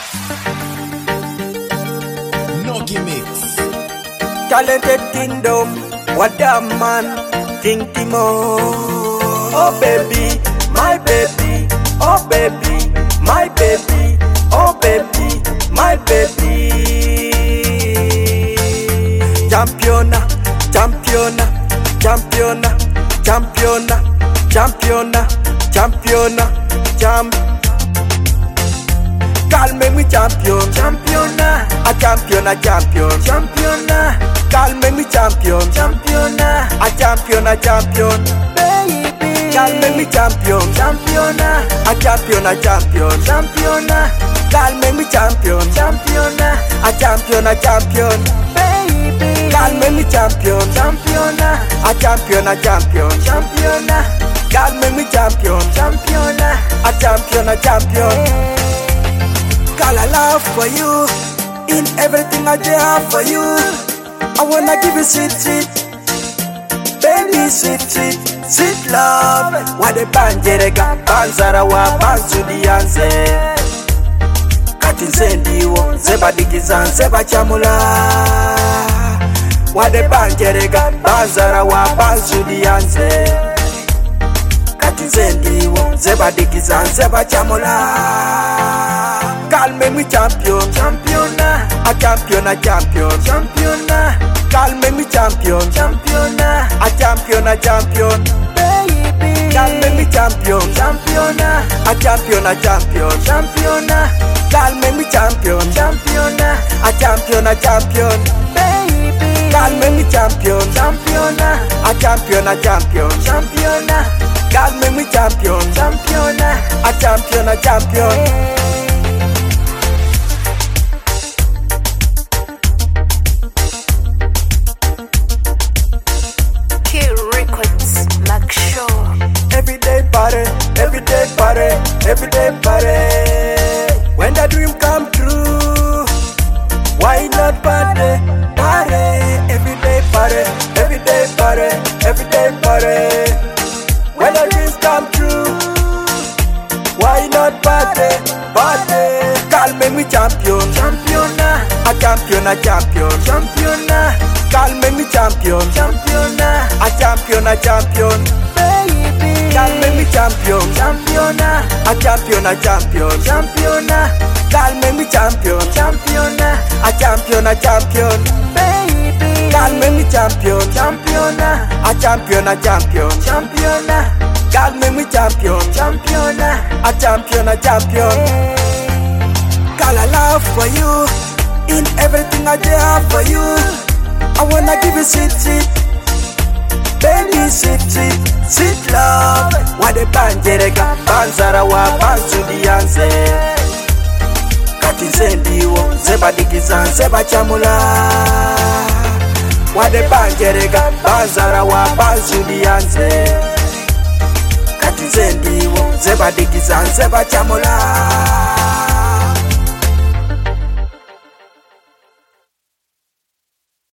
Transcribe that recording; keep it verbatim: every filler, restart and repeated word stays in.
No gimmicks. Talented Kingdom, what a man, think him more. Oh baby, my baby, oh baby, my baby, oh baby, my baby. Championa, championa, championa, championa, championa, championa, champ. Calme mi champion, championa, a champion, a champion, championa. Calme mi champion, championa, a champion, a champion, baby. Calme mi champion, championa, a champion, a champion, championa. Calme mi champion, championa, a champion, a champion, baby. Calme mi champion, championa, a champion, a champion, championa. Calme mi champion, championa, a champion, a champion. Girl, I love for you, in everything I do for you. I wanna give you sweet, sweet, baby, sweet, sweet, sweet love. Wade banjerega, banzara wa bansudianze. Kati nzendiwo, zeba digiza, zeba chamula. Wade banjerega, banzara wa bansudianze. Kati nzendiwo, zeba digiza, zeba chamula. Calme mi champion, championa, a champion, a champion, championa. Calme mi champion, championa, a champion, a champion, baby. Calme mi champion, championa, a champion, a champion, championa. Calme mi champion, championa, a champion, a champion, baby. Calme mi champion, championa, a champion, a champion, championa. Calme mi champion, championa, a champion, a champion. Everyday party, everyday party, everyday party. When the dream come true, why not party, party? Everyday party, everyday party, everyday party. When the dreams come true, why not party, party? Calme mi champion, championa, a champion, a champion, championa. Calme mi champion, championa, a champion, a champion, baby. Calme mi champion, championa, a champion, a champion, championa. Calme mi champion, championa, a champion, a champion, baby. Calme mi champion, championa, a champion, a champion, championa. Calme mi champion, championa, a champion, a champion. Girl, I love for you, in everything I do for you. I wanna give you sweet, sweet, baby, sweet, sweet, sweet love. Wade banjerega, banzara wa bansudianze. Kati nzendiwo, zeba digiza, zeba chamula. Wade banjerega, banzara wa bansudianze. Kati nzendiwo, zeba digiza, zeba chamula.